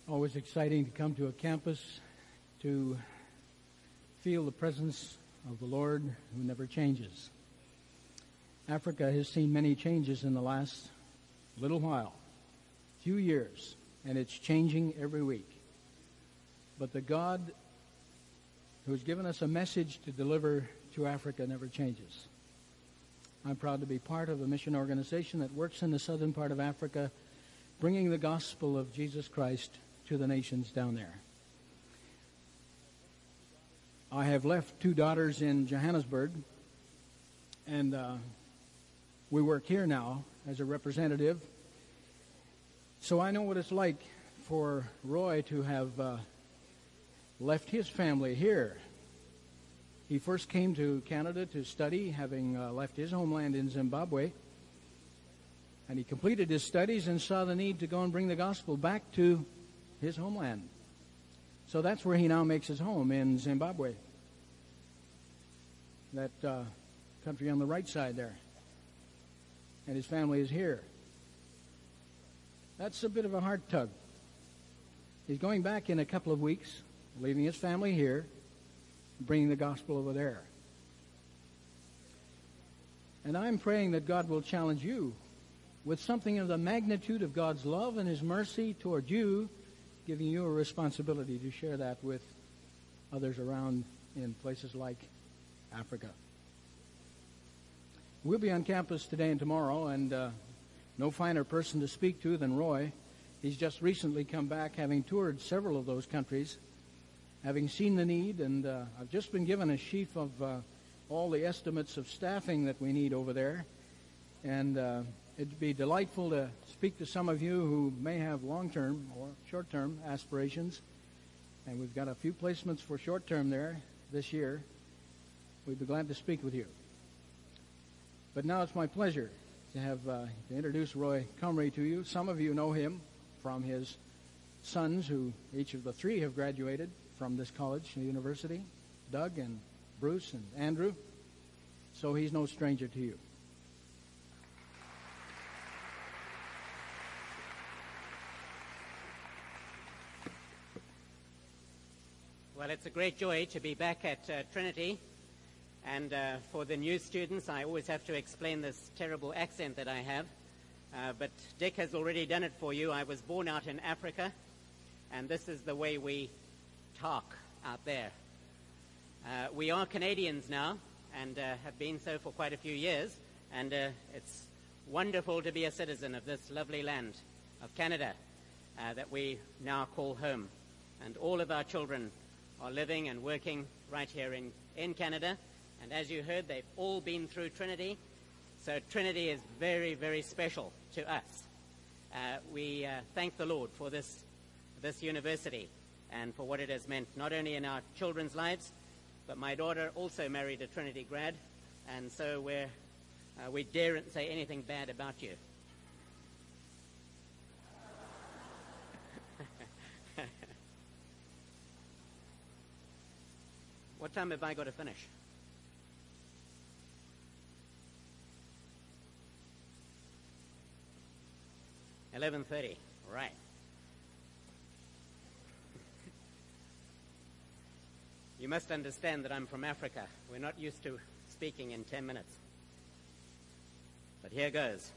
Always exciting to come to a campus to feel the presence of the Lord who never changes. Africa has seen many changes in the last little while, few years, and it's changing every week. But the God who has given us a message to deliver to Africa never changes. I'm proud to be part of a mission organization that works in the southern part of Africa, bringing the gospel of Jesus Christ to the nations down there. I have left 2 daughters in Johannesburg, and we work here now as a representative. So I know what it's like for Roy to have left his family here. He first came to Canada to study, having left his homeland in Zimbabwe. And he completed his studies and saw the need to go and bring the gospel back to his homeland. So that's where he now makes his home, in Zimbabwe. That country on the right side there. And his family is here. That's a bit of a heart tug. He's going back in a couple of weeks, leaving his family here, bringing the gospel over there. And I'm praying that God will challenge you with something of the magnitude of God's love and His mercy toward you, giving you a responsibility to share that with others around in places like Africa. We'll be on campus today and tomorrow, and no finer person to speak to than Roy. He's just recently come back, having toured several of those countries, having seen the need, and I've just been given a sheaf of all the estimates of staffing that we need over there. And it'd be delightful to speak to some of you who may have long-term or short-term aspirations. And we've got a few placements for short-term there this year. We'd be glad to speak with you. But now it's my pleasure to have to introduce Roy Comrie to you. Some of you know him from his sons, who each of the 3 have graduated from this college and university, Doug and Bruce and Andrew. So he's no stranger to you. Well, it's a great joy to be back at Trinity. And for the new students, I always have to explain this terrible accent that I have. But Dick has already done it for you. I was born out in Africa, and this is the way we talk out there. We are Canadians now, and have been so for quite a few years. And it's wonderful to be a citizen of this lovely land of Canada that we now call home. And all of our children are living and working right here in Canada. And as you heard, they've all been through Trinity. So Trinity is very, very special to us. We thank the Lord for this university and for what it has meant, not only in our children's lives, but my daughter also married a Trinity grad, and so we daren't say anything bad about you. What time have I got to finish? 11:30. Right. You must understand that I'm from Africa. We're not used to speaking in 10 minutes. But here goes.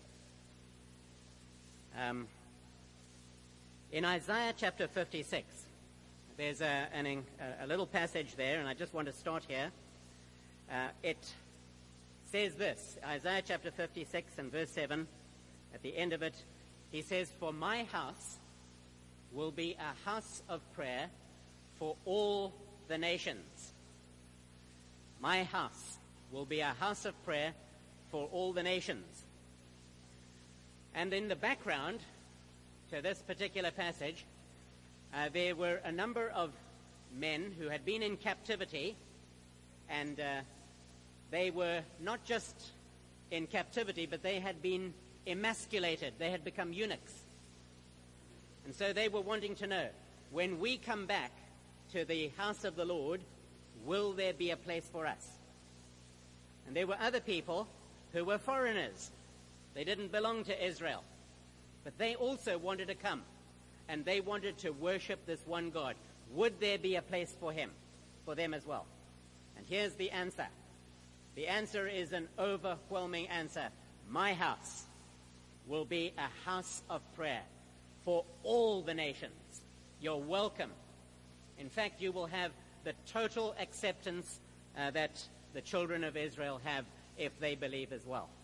In Isaiah chapter 56, there's a little passage there, and I just want to start here. It says this, Isaiah chapter 56 and verse 7, at the end of it, he says, "For my house will be a house of prayer for all the nations." My house will be a house of prayer for all the nations. And in the background to this particular passage, there were a number of men who had been in captivity, and they were not just in captivity, but they had been emasculated. They had become eunuchs. And so they were wanting to know, when we come back to the house of the Lord, will there be a place for us? And there were other people who were foreigners. They didn't belong to Israel, but they also wanted to come. and they wanted to worship this one God, would there be a place for them as well? And here's the answer. The answer is an overwhelming answer. My house will be a house of prayer for all the nations. You're welcome. In fact, you will have the total acceptance that the children of Israel have if they believe as well.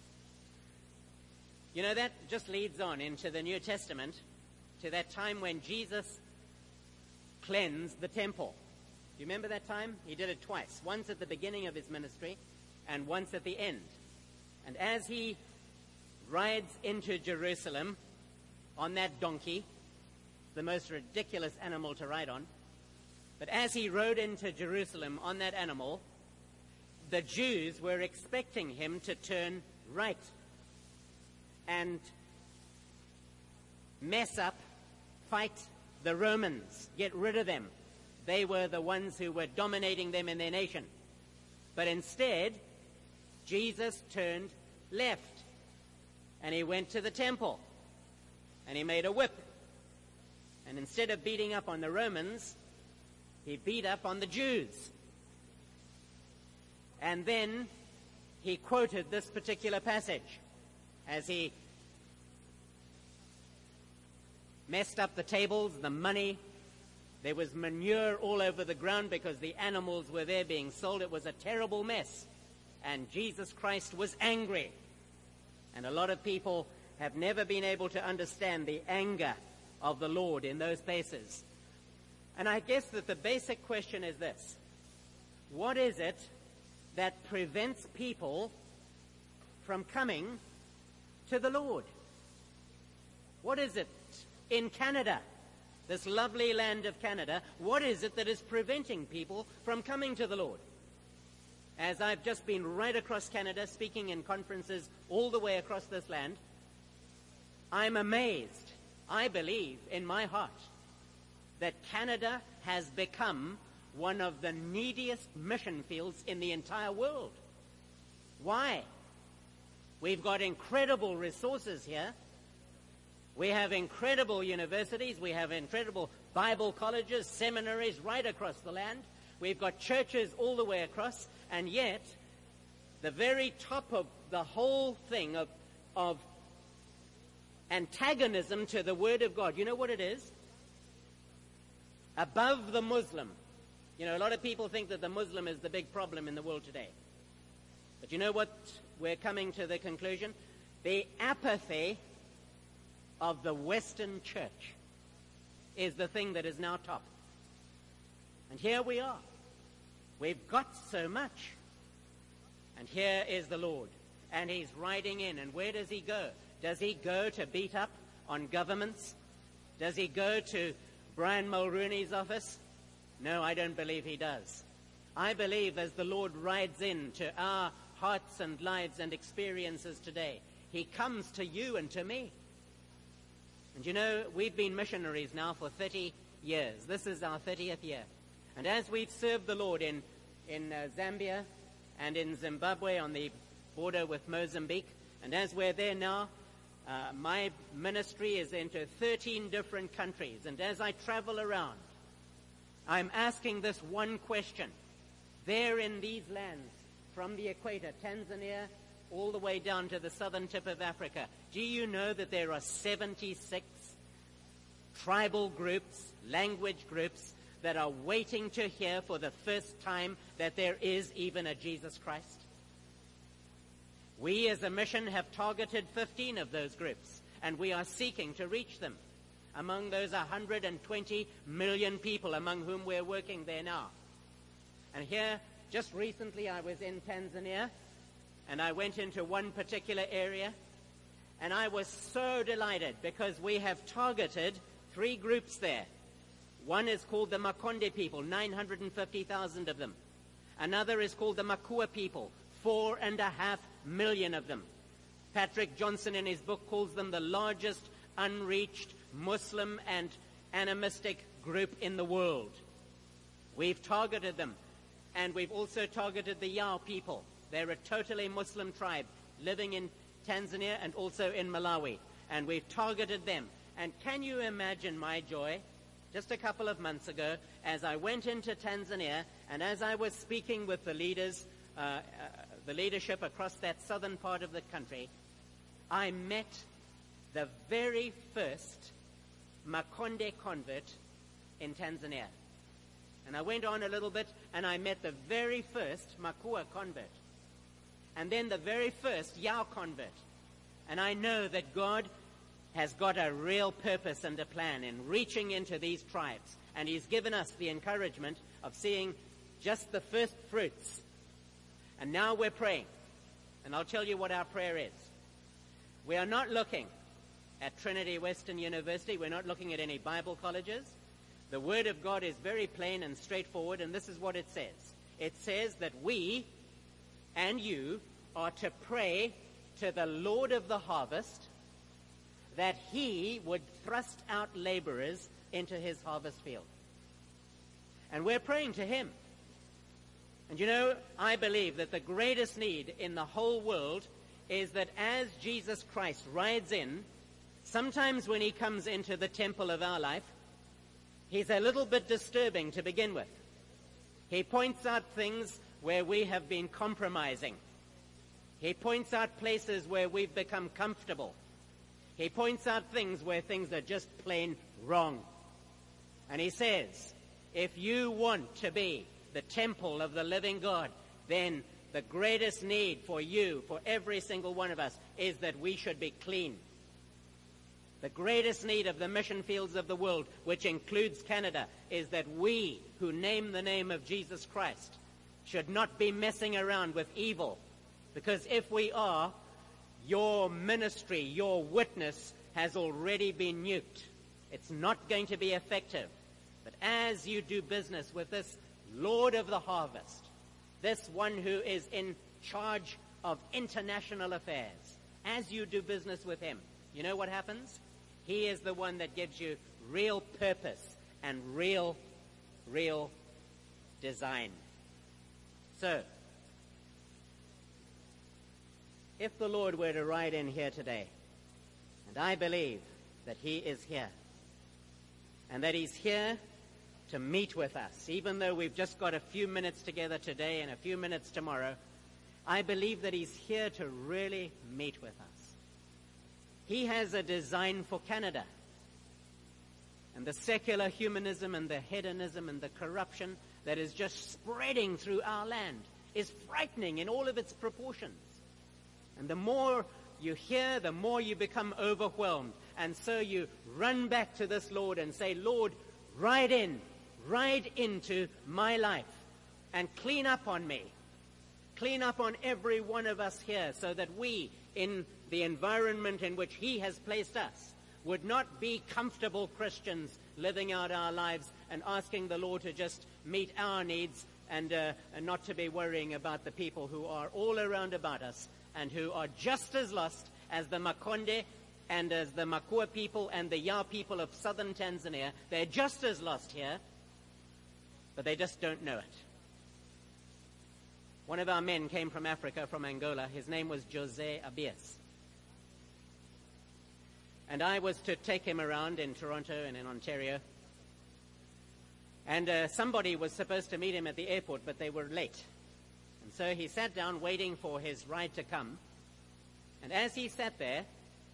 You know, that just leads on into the New Testament, to that time when Jesus cleansed the temple. Do you remember that time? He did it twice, once at the beginning of his ministry and once at the end. And as he rides into Jerusalem on that donkey, the most ridiculous animal to ride on, but as he rode into Jerusalem on that animal, the Jews were expecting him to turn right and mess up, fight the Romans, get rid of them. They were the ones who were dominating them in their nation. But instead, Jesus turned left, and he went to the temple, and he made a whip. And instead of beating up on the Romans, he beat up on the Jews. And then he quoted this particular passage as he messed up the tables, the money. There was manure all over the ground because the animals were there being sold. It was a terrible mess. And Jesus Christ was angry. And a lot of people have never been able to understand the anger of the Lord in those places. And I guess that the basic question is this: what is it that prevents people from coming to the Lord? What is it in Canada, this lovely land of Canada, what is it that is preventing people from coming to the Lord? As I've just been right across Canada speaking in conferences all the way across this land, I'm amazed. I believe in my heart that Canada has become one of the neediest mission fields in the entire world. Why? We've got incredible resources here. We have incredible universities. We have incredible Bible colleges, seminaries right across the land. We've got churches all the way across. And yet, the very top of the whole thing of antagonism to the Word of God, you know what it is? Above the Muslim. You know, a lot of people think that the Muslim is the big problem in the world today. But you know what? We're coming to the conclusion. The apathy of the Western church is the thing that is now top. And here we are. We've got so much. And here is the Lord. And he's riding in. And where does he go? Does he go to beat up on governments? Does he go to Brian Mulrooney's office? No, I don't believe he does. I believe as the Lord rides into our hearts and lives and experiences today, he comes to you and to me. And you know, we've been missionaries now for 30 years. This is our 30th year. And as we've served the Lord in Zambia and in Zimbabwe on the border with Mozambique, and as we're there now, my ministry is into 13 different countries. And as I travel around, I'm asking this one question. There in these lands, from the equator, Tanzania, all the way down to the southern tip of Africa, do you know that there are 76 tribal groups, language groups, that are waiting to hear for the first time that there is even a Jesus Christ? We as a mission have targeted 15 of those groups, and we are seeking to reach them. Among those 120 million people among whom we're working there now. And here, just recently I was in Tanzania, and I went into one particular area, and I was so delighted because we have targeted 3 groups there. One is called the Makonde people, 950,000 of them. Another is called the Makua people, 4.5 million of them. Patrick Johnson in his book calls them the largest unreached Muslim and animistic group in the world. We've targeted them. And we've also targeted the Yao people. They're a totally Muslim tribe living in Tanzania and also in Malawi. And we've targeted them. And can you imagine my joy just a couple of months ago as I went into Tanzania and as I was speaking with the leaders, the leadership across that southern part of the country, I met the very first Makonde convert in Tanzania. And I went on a little bit and I met the very first Makua convert. And then the very first Yao convert. And I know that God has got a real purpose and a plan in reaching into these tribes. And He's given us the encouragement of seeing just the first fruits. And now we're praying. And I'll tell you what our prayer is. We are not looking at Trinity Western University. We're not looking at any Bible colleges. The Word of God is very plain and straightforward, and this is what it says. It says that we and you are to pray to the Lord of the harvest that He would thrust out laborers into His harvest field. And we're praying to Him. And you know, I believe that the greatest need in the whole world is that as Jesus Christ rides in, sometimes when He comes into the temple of our life, He's a little bit disturbing to begin with. He points out things where we have been compromising. He points out places where we've become comfortable. He points out things where things are just plain wrong. And He says, if you want to be the temple of the living God, then the greatest need for you, for every single one of us, is that we should be clean. The greatest need of the mission fields of the world, which includes Canada, is that we who name the name of Jesus Christ should not be messing around with evil. Because if we are, your ministry, your witness has already been nuked. It's not going to be effective. But as you do business with this Lord of the harvest, this one who is in charge of international affairs, as you do business with Him, you know what happens? He is the one that gives you real purpose and real design. So, if the Lord were to ride in here today, and I believe that He is here, and that He's here to meet with us, even though we've just got a few minutes together today and a few minutes tomorrow, I believe that He's here to really meet with us. He has a design for Canada. And the secular humanism and the hedonism and the corruption that is just spreading through our land is frightening in all of its proportions. And the more you hear, the more you become overwhelmed. And so you run back to this Lord and say, Lord, ride into my life and clean up on me. Clean up on every one of us here so that we, in the environment in which He has placed us, would not be comfortable Christians living out our lives and asking the Lord to just meet our needs and not to be worrying about the people who are all around about us and who are just as lost as the Makonde and as the Makua people and the Ya people of southern Tanzania. They're just as lost here, but they just don't know it. One of our men came from Africa, from Angola. His name was Jose Abias. And I was to take him around in Toronto and in Ontario. And somebody was supposed to meet him at the airport, but they were late. And so he sat down waiting for his ride to come. And as he sat there,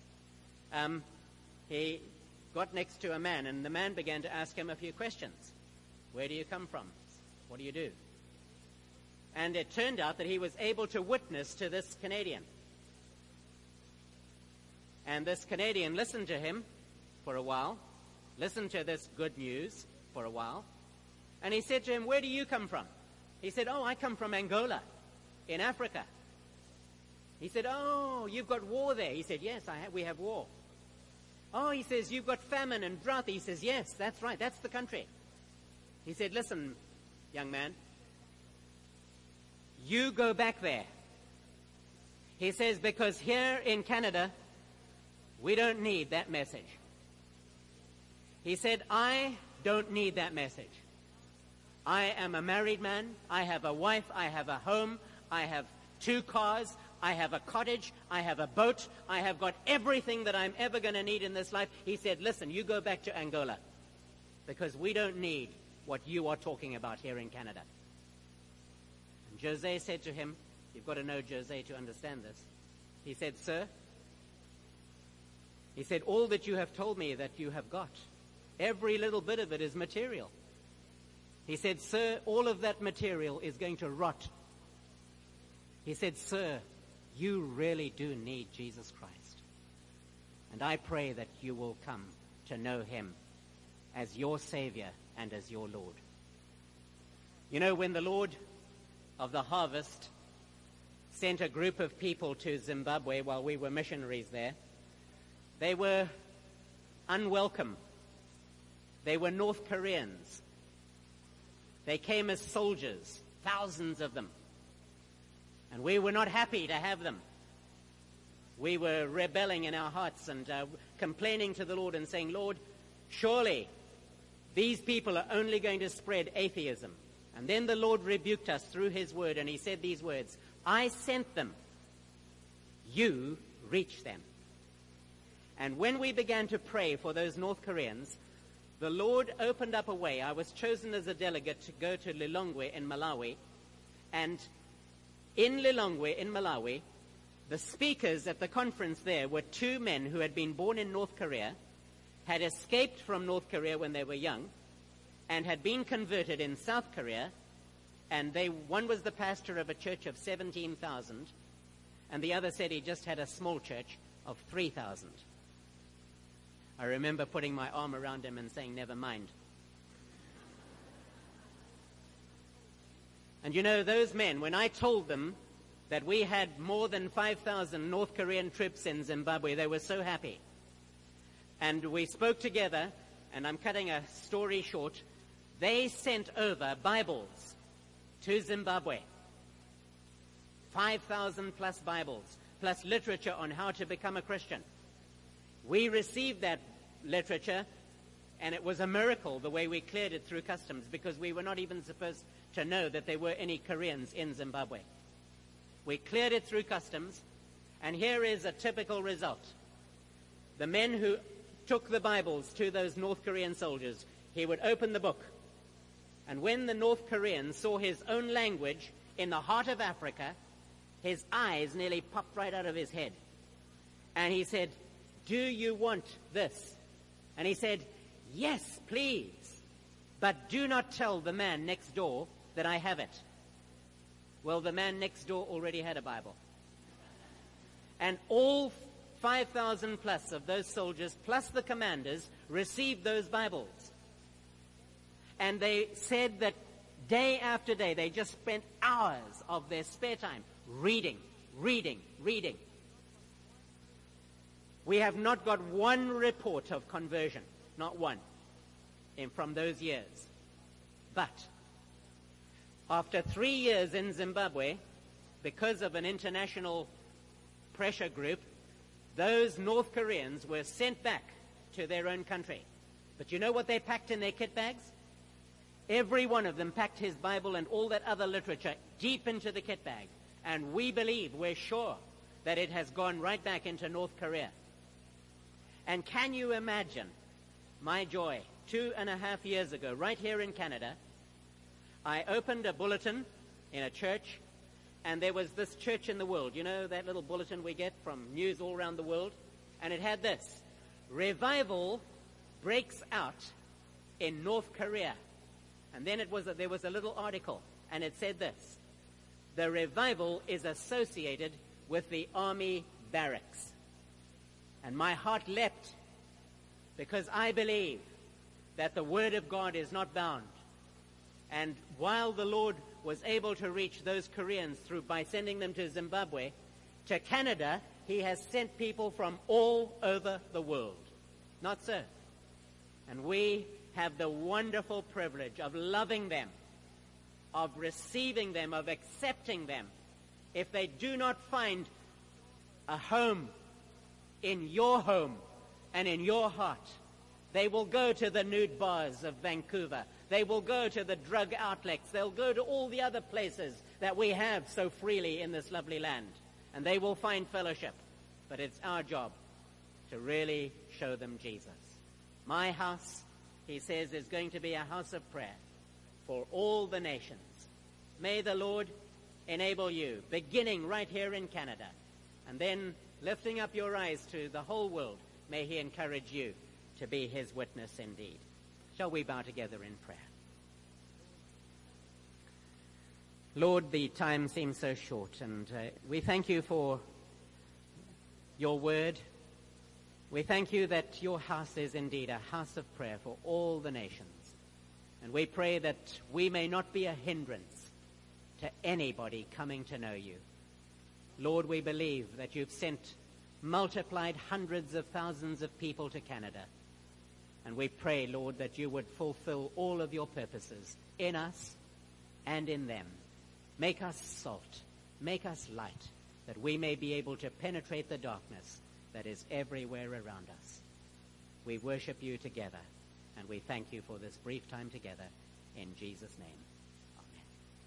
he got next to a man, and the man began to ask him a few questions. Where do you come from? What do you do? And it turned out that he was able to witness to this Canadian. And this Canadian listened to him for a while, listened to this good news for a while, and he said to him, where do you come from? He said, I come from Angola, in Africa. He said, you've got war there. He said, yes, we have war. He says, you've got famine and drought. He says, yes, that's right, that's the country. He said, listen, young man, you go back there. He says, because here in Canada, we don't need that message. He said, I don't need that message. I am a married man. I have a wife. I have a home. I have 2 cars. I have a cottage, I have a boat, I have got everything that I'm ever going to need in this life. He said, listen, you go back to Angola, because we don't need what you are talking about here in Canada. And Jose said to him, you've got to know Jose to understand this. He said, sir, he said, all that you have told me that you have got, every little bit of it is material. He said, sir, all of that material is going to rot. He said, sir, you really do need Jesus Christ. And I pray that you will come to know him as your Savior and as your Lord. You know, when the Lord of the harvest sent a group of people to Zimbabwe while we were missionaries there, they were unwelcome. They were North Koreans. They came as soldiers, thousands of them. And we were not happy to have them. We were rebelling in our hearts and complaining to the Lord and saying, Lord, surely these people are only going to spread atheism. And then the Lord rebuked us through his word, and he said these words, I sent them. You reach them. And when we began to pray for those North Koreans, the Lord opened up a way. I was chosen as a delegate to go to Lilongwe in Malawi. And in Lilongwe in Malawi, the speakers at the conference there were two men who had been born in North Korea, had escaped from North Korea when they were young, and had been converted in South Korea. And one was the pastor of a church of 17,000, and the other said he just had a small church of 3,000. I remember putting my arm around him and saying, never mind. And you know, those men, when I told them that we had more than 5,000 North Korean troops in Zimbabwe, they were so happy. And we spoke together, and I'm cutting a story short. They sent over Bibles to Zimbabwe. 5,000 plus Bibles, plus literature on how to become a Christian. We received that literature, and it was a miracle the way we cleared it through customs, because we were not even supposed to know that there were any Koreans in Zimbabwe. We cleared it through customs, and here is a typical result. The men who took the Bibles to those North Korean soldiers, he would open the book, and when the North Korean saw his own language in the heart of Africa, his eyes nearly popped right out of his head. And he said, do you want this? And he said, yes, please. But do not tell the man next door that I have it. Well, the man next door already had a Bible. And all 5,000 plus of those soldiers, plus the commanders, received those Bibles. And they said that day after day, they just spent hours of their spare time reading. We have not got one report of conversion, not one, from those years. But after 3 years in Zimbabwe, because of an international pressure group, those North Koreans were sent back to their own country. But you know what they packed in their kit bags? Every one of them packed his Bible and all that other literature deep into the kit bag. And we believe, we're sure, that it has gone right back into North Korea. And can you imagine my joy? 2.5 years ago, right here in Canada, I opened a bulletin in a church, and there was this church in the world. You know that little bulletin we get from news all around the world? And it had this: revival breaks out in North Korea. And then there was a little article, and it said this: the revival is associated with the army barracks. And my heart leapt, because I believe that the Word of God is not bound. And while the Lord was able to reach those Koreans by sending them to Zimbabwe, to Canada, He has sent people from all over the world. Not so. And we have the wonderful privilege of loving them, of receiving them, of accepting them. If they do not find a home in your home and in your heart, they will go to the nude bars of Vancouver. They will go to the drug outlets. They'll go to all the other places that we have so freely in this lovely land. and they will find fellowship. But it's our job to really show them Jesus. My house, he says, is going to be a house of prayer for all the nations. May the Lord enable you, beginning right here in Canada, and then lifting up your eyes to the whole world, may he encourage you to be his witness indeed. Shall we bow together in prayer? Lord, the time seems so short, and we thank you for your word. We thank you that your house is indeed a house of prayer for all the nations. And we pray that we may not be a hindrance to anybody coming to know you. Lord, we believe that you've sent multiplied hundreds of thousands of people to Canada. And we pray, Lord, that you would fulfill all of your purposes in us and in them. Make us salt, make us light, that we may be able to penetrate the darkness that is everywhere around us. We worship you together, and we thank you for this brief time together. In Jesus' name, amen.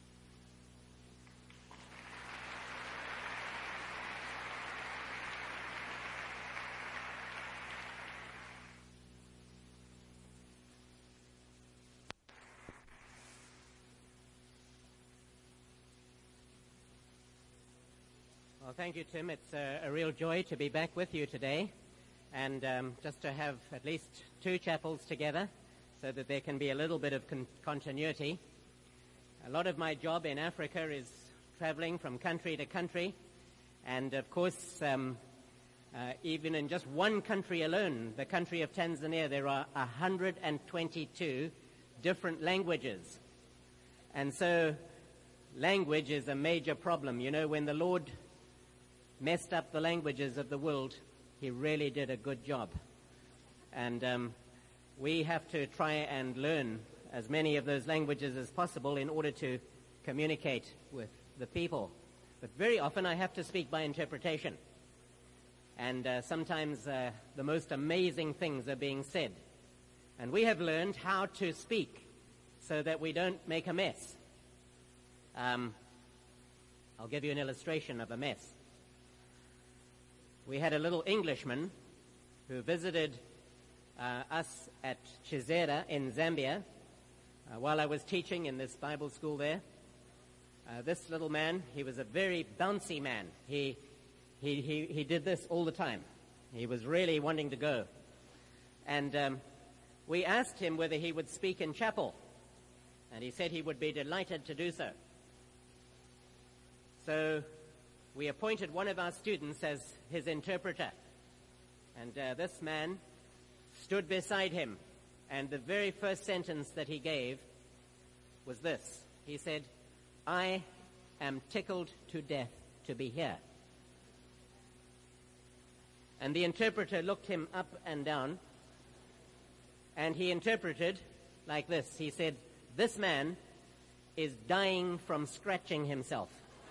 Well, thank you, Tim. It's a real joy to be back with you today, and just to have at least two chapels together so that there can be a little bit of continuity. A lot of my job in Africa is traveling from country to country, and of course, even in just one country alone, the country of Tanzania, there are 122 different languages. And so language is a major problem. You know, when the Lord messed up the languages of the world, he really did a good job. And we have to try and learn as many of those languages as possible in order to communicate with the people. But very often I have to speak by interpretation. And sometimes the most amazing things are being said. And we have learned how to speak so that we don't make a mess. I'll give you an illustration of a mess. We had a little Englishman who visited us at Chizera in Zambia while I was teaching in this Bible school there. This little man, he was a very bouncy man. He did this all the time. He was really wanting to go. And we asked him whether he would speak in chapel. And he said he would be delighted to do so. So we appointed one of our students as his interpreter. And this man stood beside him. And the very first sentence that he gave was this. He said, "I am tickled to death to be here." And the interpreter looked him up and down. And he interpreted like this. He said, "This man is dying from scratching himself."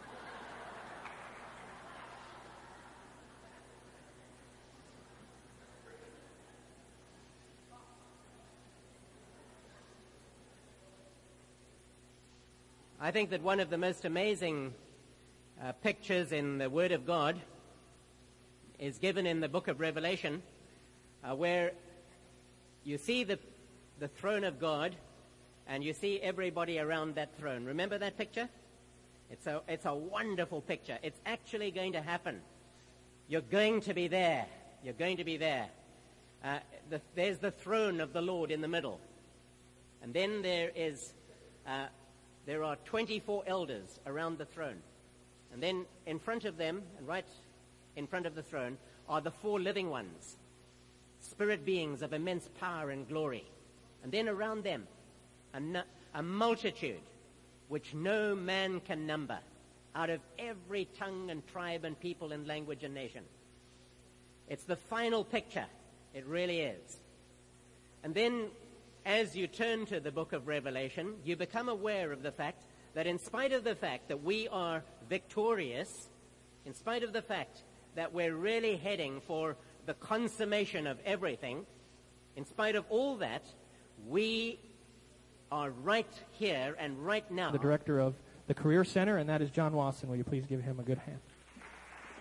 I think that one of the most amazing pictures in the Word of God is given in the book of Revelation, where you see the throne of God and you see everybody around that throne. Remember that picture? It's a wonderful picture. It's actually going to happen. You're going to be there. You're going to be there. There's the throne of the Lord in the middle. And then there are 24 elders around the throne. And then in front of them, and right in front of the throne, are the 4 living ones, spirit beings of immense power and glory. And then around them, a multitude which no man can number, out of every tongue and tribe and people and language and nation. It's the final picture. It really is. And then, as you turn to the book of Revelation, you become aware of the fact that in spite of the fact that we are victorious, in spite of the fact that we're really heading for the consummation of everything, in spite of all that, we are right here and right now. The director of the Career Center, and that is John Wasson. Will you please give him a good hand?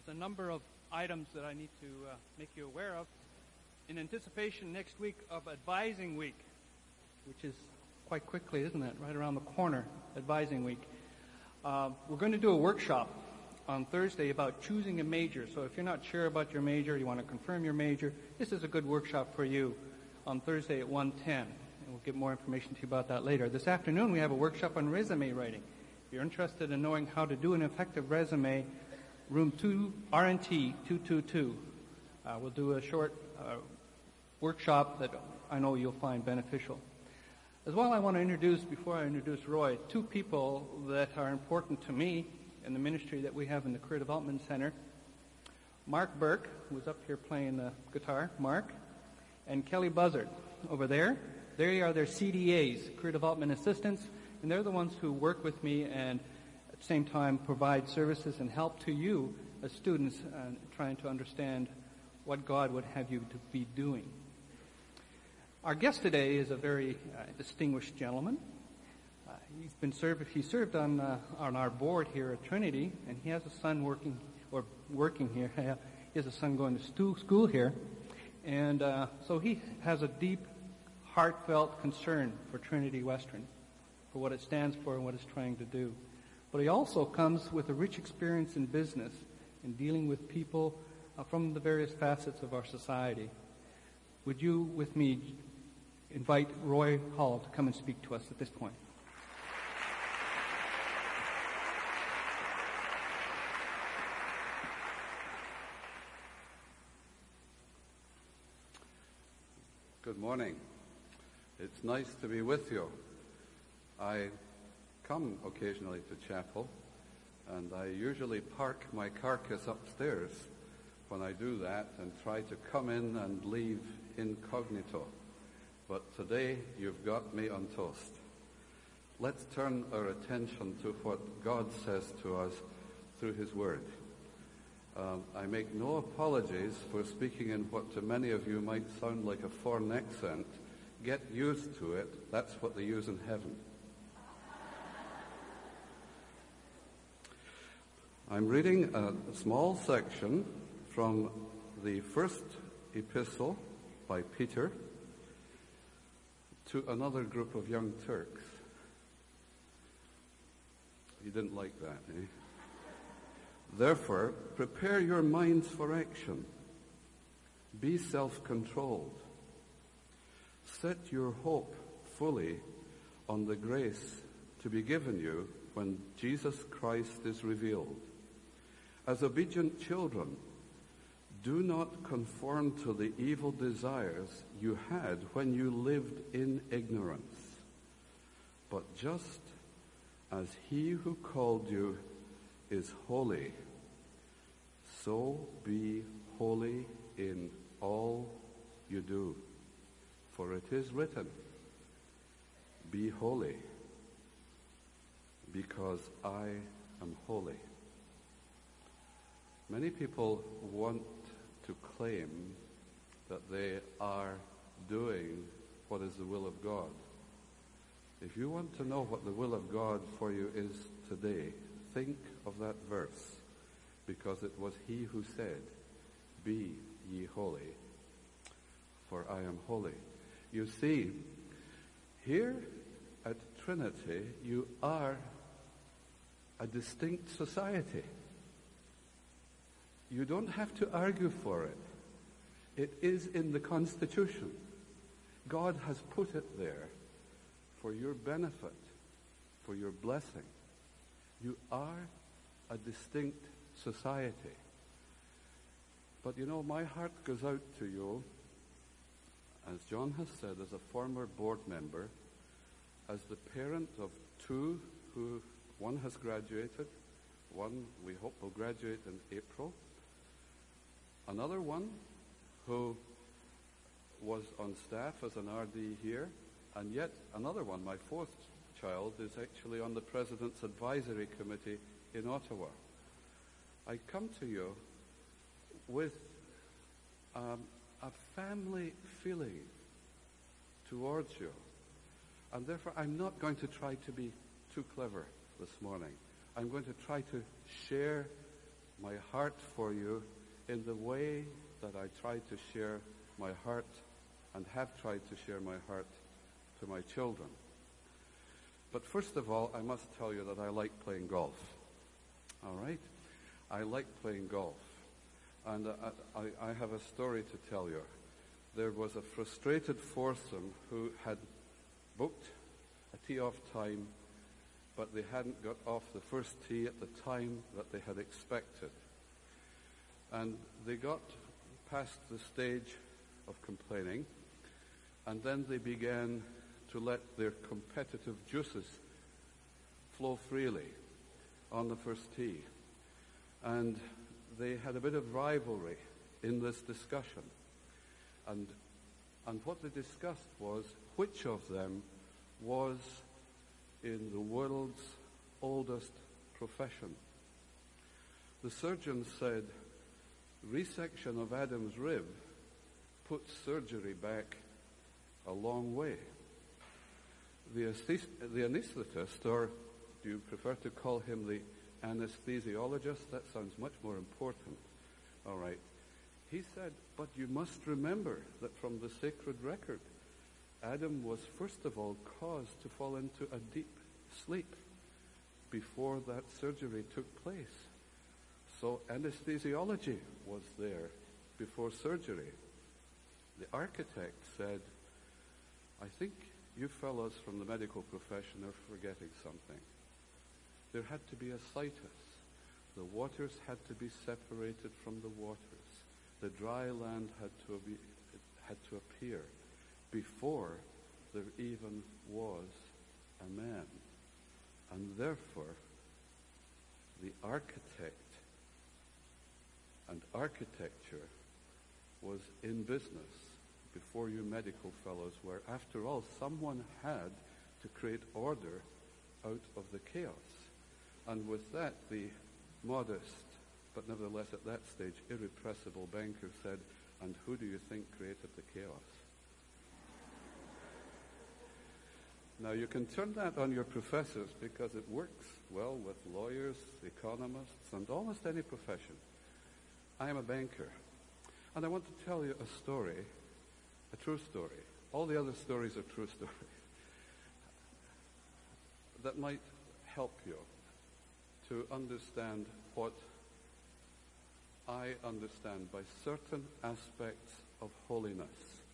a number of items that I need to make you aware of in anticipation next week of Advising Week, which is quite quickly, isn't it? Right around the corner, Advising Week. We're going to do a workshop on Thursday about choosing a major. So if you're not sure about your major, you want to confirm your major, this is a good workshop for you on Thursday at 1:10. And we'll give more information to you about that later. This afternoon we have a workshop on resume writing. If you're interested in knowing how to do an effective resume, room 2, RNT 222. We'll do a short workshop that I know you'll find beneficial. As well, I want to introduce, before I introduce Roy, two people that are important to me in the ministry that we have in the Career Development Center. Mark Burke, who's up here playing the guitar, Mark, and Kelly Buzzard over there. They are their CDAs, Career Development Assistants, and they're the ones who work with me and at the same time provide services and help to you as students trying to understand what God would have you to be doing. Our guest today is a very distinguished gentleman. He served on our board here at Trinity, and he has a son working here. He has a son going to school here, and so he has a deep, heartfelt concern for Trinity Western, for what it stands for and what it's trying to do. But he also comes with a rich experience in business, in dealing with people from the various facets of our society. Would you, with me, invite Roy Hall to come and speak to us at this point? Good morning. It's nice to be with you. I come occasionally to chapel, and I usually park my carcass upstairs when I do that and try to come in and leave incognito. But today you've got me on toast. Let's turn our attention to what God says to us through His Word. I make no apologies for speaking in what to many of you might sound like a foreign accent. Get used to it. That's what they use in heaven. I'm reading a small section from the first epistle by Peter to another group of young Turks. You didn't like that, eh? Therefore, prepare your minds for action. Be self-controlled. Set your hope fully on the grace to be given you when Jesus Christ is revealed. As obedient children, do not conform to the evil desires you had when you lived in ignorance, but just as He who called you is holy, so be holy in all you do. For it is written, be holy, because I am holy. Many people want to claim that they are doing what is the will of God. If you want to know what the will of God for you is today, think of that verse, because it was He who said, be ye holy, for I am holy. You see, here at Trinity, you are a distinct society. You don't have to argue for it. It is in the Constitution. God has put it there for your benefit, for your blessing. You are a distinct society. But you know, my heart goes out to you, as John has said, as a former board member, as the parent of two who, one has graduated, one we hope will graduate in April, another one who was on staff as an RD here, and yet another one, my fourth child, is actually on the President's Advisory Committee in Ottawa. I come to you with a family feeling towards you, and therefore I'm not going to try to be too clever this morning. I'm going to try to share my heart for you in the way that I try to share my heart and have tried to share my heart to my children. But first of all, I must tell you that I like playing golf. All right? I like playing golf. And I have a story to tell you. There was a frustrated foursome who had booked a tee-off time, but they hadn't got off the first tee at the time that they had expected. And they got past the stage of complaining, and then they began to let their competitive juices flow freely on the first tee. And they had a bit of rivalry in this discussion. And what they discussed was which of them was in the world's oldest profession. The surgeon said, resection of Adam's rib puts surgery back a long way. The anesthetist, or do you prefer to call him the anesthesiologist? That sounds much more important. All right. He said, but you must remember that from the sacred record, Adam was first of all caused to fall into a deep sleep before that surgery took place. So anesthesiology was there before surgery. The architect said, I think you fellows from the medical profession are forgetting something. There had to be a situs. The waters had to be separated from the waters. The dry land had to appear before there even was a man. And therefore, the architect and architecture was in business before you medical fellows were. After all, someone had to create order out of the chaos. And with that, the modest, but nevertheless at that stage, irrepressible banker said, and who do you think created the chaos? Now you can turn that on your professors because it works well with lawyers, economists, and almost any profession. I am a banker, and I want to tell you a story, a true story. All the other stories are true stories that might help you to understand what I understand by certain aspects of holiness.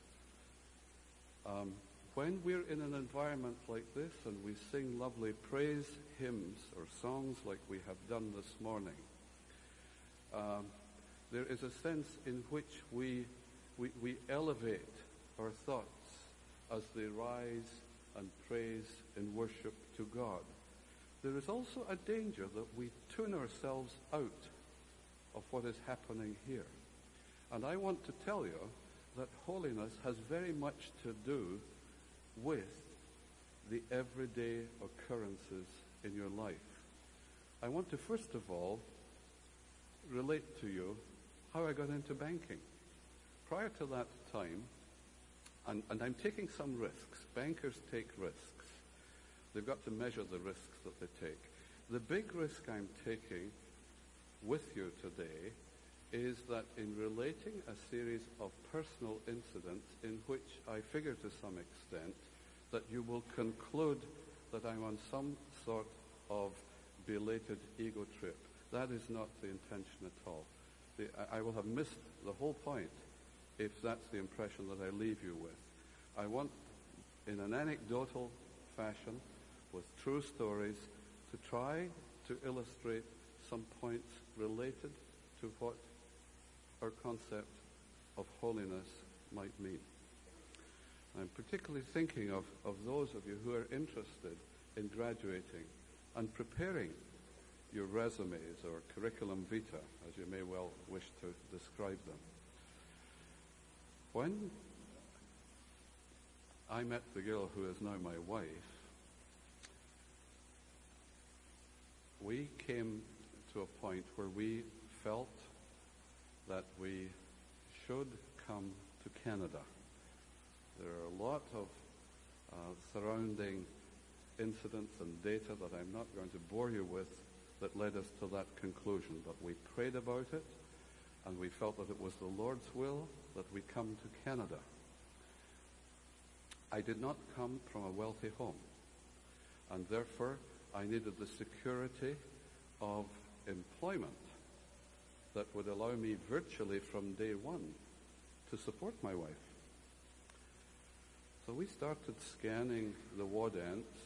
When we're in an environment like this and we sing lovely praise hymns or songs like we have done this morning, there is a sense in which we elevate our thoughts as they rise and praise in worship to God. There is also a danger that we tune ourselves out of what is happening here. And I want to tell you that holiness has very much to do with the everyday occurrences in your life. I want to first of all relate to you how I got into banking. Prior to that time, and I'm taking some risks. Bankers take risks. They've got to measure the risks that they take. The big risk I'm taking with you today is that in relating a series of personal incidents in which I figure to some extent that you will conclude that I'm on some sort of belated ego trip. That is not the intention at all. I will have missed the whole point if that's the impression that I leave you with. I want, in an anecdotal fashion, with true stories, to try to illustrate some points related to what our concept of holiness might mean. I'm particularly thinking of those of you who are interested in graduating and preparing your resumes or curriculum vitae, as you may well wish to describe them. When I met the girl who is now my wife, we came to a point where we felt that we should come to Canada. There are a lot of surrounding incidents and data that I'm not going to bore you with that led us to that conclusion. But we prayed about it, and we felt that it was the Lord's will that we come to Canada. I did not come from a wealthy home, and therefore I needed the security of employment that would allow me virtually from day one to support my wife. So we started scanning the want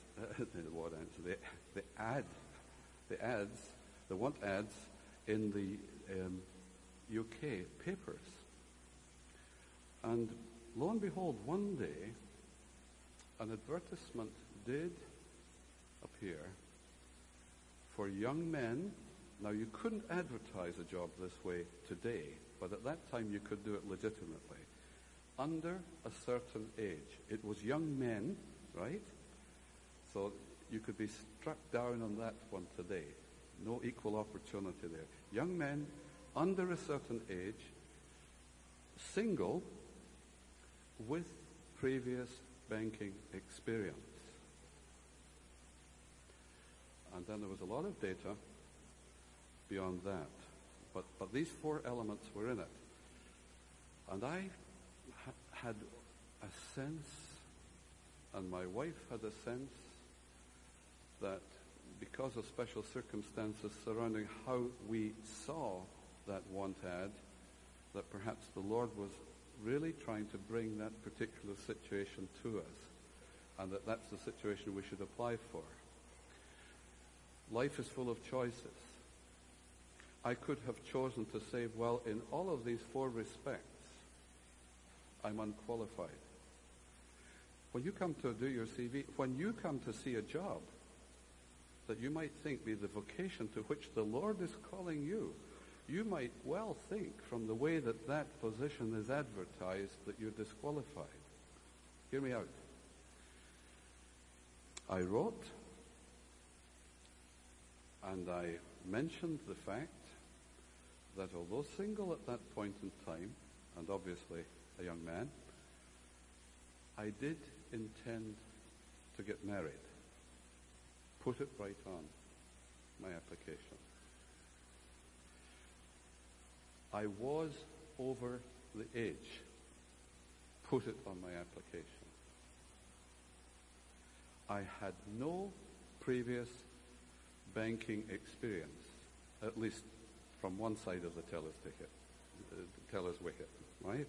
ads in the UK papers. And lo and behold, one day, an advertisement did appear for young men. Now, you couldn't advertise a job this way today, but at that time you could do it legitimately. Under a certain age. It was young men, right? So you could be struck down on that one today. No equal opportunity there. Young men under a certain age, single, with previous banking experience. And then there was a lot of data beyond that. But these four elements were in it. And I had a sense, and my wife had a sense, that because of special circumstances surrounding how we saw that want ad, that perhaps the Lord was really trying to bring that particular situation to us, and that that's the situation we should apply for. Life is full of choices. I could have chosen to say, well, in all of these four respects, I'm unqualified. When you come to do your CV, when you come to see a job that you might think be the vocation to which the Lord is calling you, you might well think from the way that that position is advertised that you're disqualified. Hear me out. I wrote and I mentioned the fact that although single at that point in time, and obviously a young man, I did intend to get married. Put it right on my application. I was over the age. Put it on my application. I had no previous banking experience, at least from one side of the teller's wicket, right?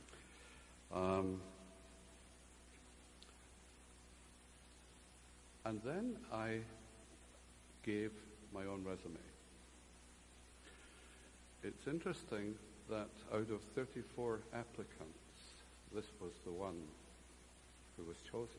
And then I gave my own resume. It's interesting that out of 34 applicants, this was the one who was chosen.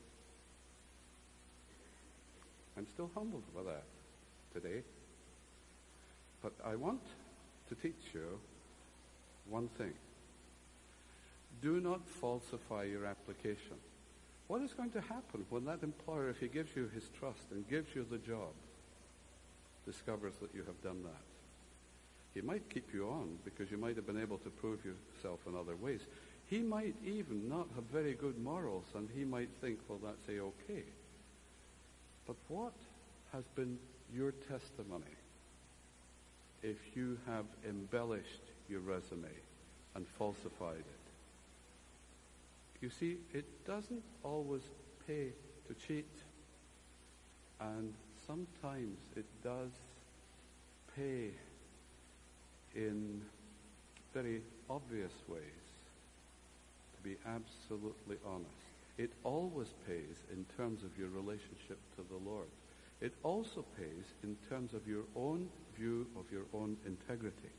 I'm still humbled by that today. But I want to teach you one thing. Do not falsify your application. What is going to happen when that employer, if he gives you his trust and gives you the job, discovers that you have done that? He might keep you on because you might have been able to prove yourself in other ways. He might even not have very good morals, and he might think, well, that's A-okay. But what has been your testimony if you have embellished your resume and falsified it? You see, it doesn't always pay to cheat, and sometimes it does pay in very obvious ways to be absolutely honest. It always pays in terms of your relationship to the Lord. It also pays in terms of your own view of your own integrity.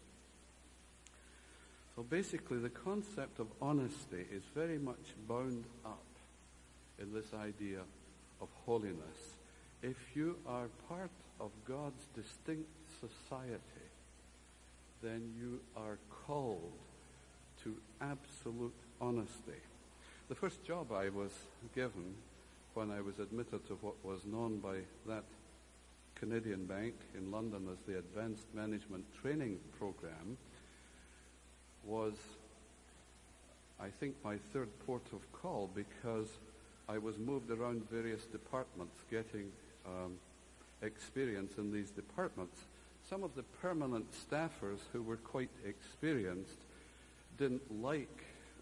So basically, the concept of honesty is very much bound up in this idea of holiness. If you are part of God's distinct society, then you are called to absolute honesty. The first job I was given when I was admitted to what was known by that Canadian bank in London as the Advanced Management Training Program was, I think, my third port of call, because I was moved around various departments getting experience in these departments. some of the permanent staffers who were quite experienced didn't like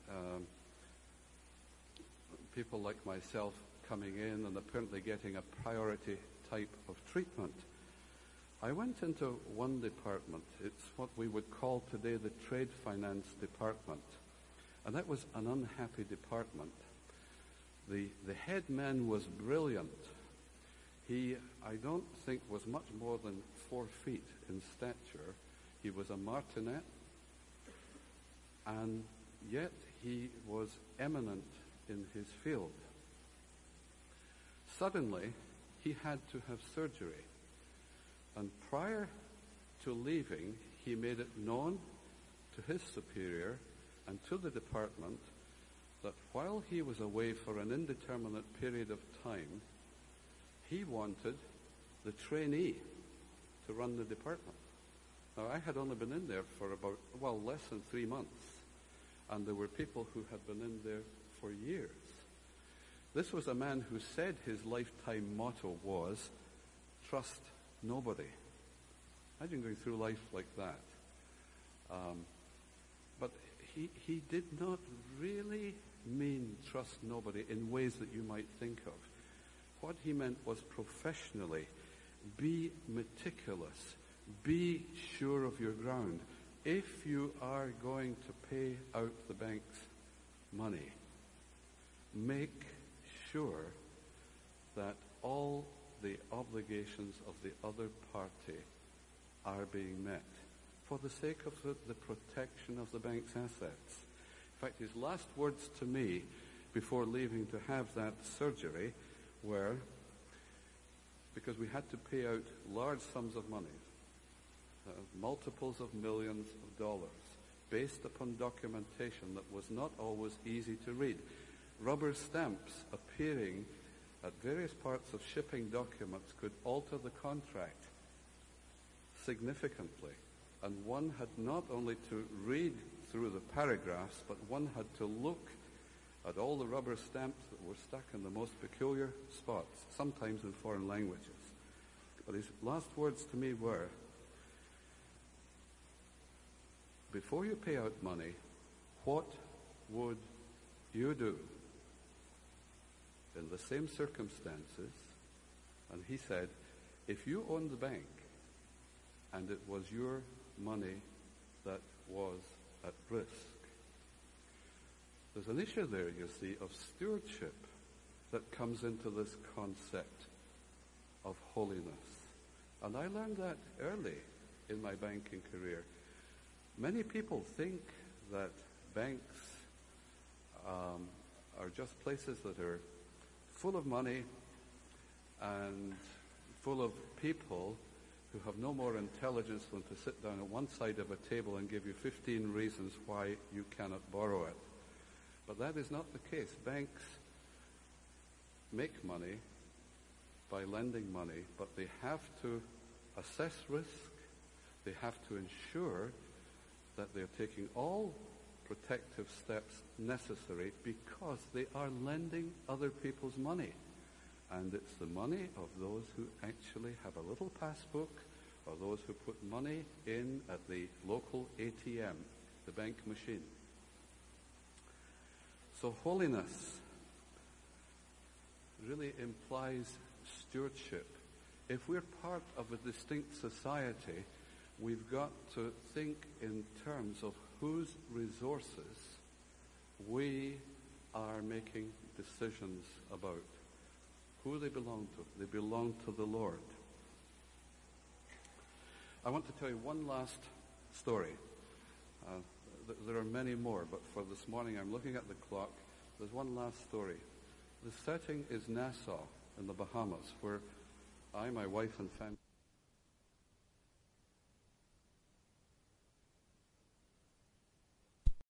people like myself coming in and apparently getting a priority type of treatment. I went into one department. It's what we would call today the trade finance department. And that was an unhappy department. The head man was brilliant. He, I don't think, was much more than 4 feet in stature. He was a martinet, and yet he was eminent in his field. Suddenly, he had to have surgery. And prior to leaving, he made it known to his superior and to the department that while he was away for an indeterminate period of time, he wanted the trainee to run the department. Now, I had only been in there for about, less than 3 months. And there were people who had been in there for years. This was a man who said his lifetime motto was, trust nobody. Imagine going through life like that. But he did not really mean trust nobody in ways that you might think of. What he meant was professionally, be meticulous, be sure of your ground. If you are going to pay out the bank's money, make sure that all the obligations of the other party are being met for the sake of the protection of the bank's assets. In fact, his last words to me before leaving to have that surgery were, because we had to pay out large sums of money, multiples of millions of dollars, based upon documentation that was not always easy to read. Rubber stamps appearing at various parts of shipping documents could alter the contract significantly. And one had not only to read through the paragraphs, but one had to look at all the rubber stamps that were stuck in the most peculiar spots, sometimes in foreign languages. But his last words to me were, before you pay out money, what would you do in the same circumstances? And he said, if you owned the bank and it was your money that was at risk. There's an issue there, you see, of stewardship that comes into this concept of holiness. And I learned that early in my banking career. Many people think that banks are just places that are full of money and full of people who have no more intelligence than to sit down at one side of a table and give you 15 reasons why you cannot borrow it. But that is not the case. Banks make money by lending money, but they have to assess risk. They have to ensure that they're taking all protective steps necessary because they are lending other people's money. And it's the money of those who actually have a little passbook or those who put money in at the local ATM, the bank machine. So holiness really implies stewardship. If we're part of a distinct society, we've got to think in terms of whose resources we are making decisions about. Who they belong to. They belong to the Lord. I want to tell you one last story. There are many more, but for this morning I'm looking at the clock. There's one last story. The setting is Nassau in the Bahamas, where I, my wife and family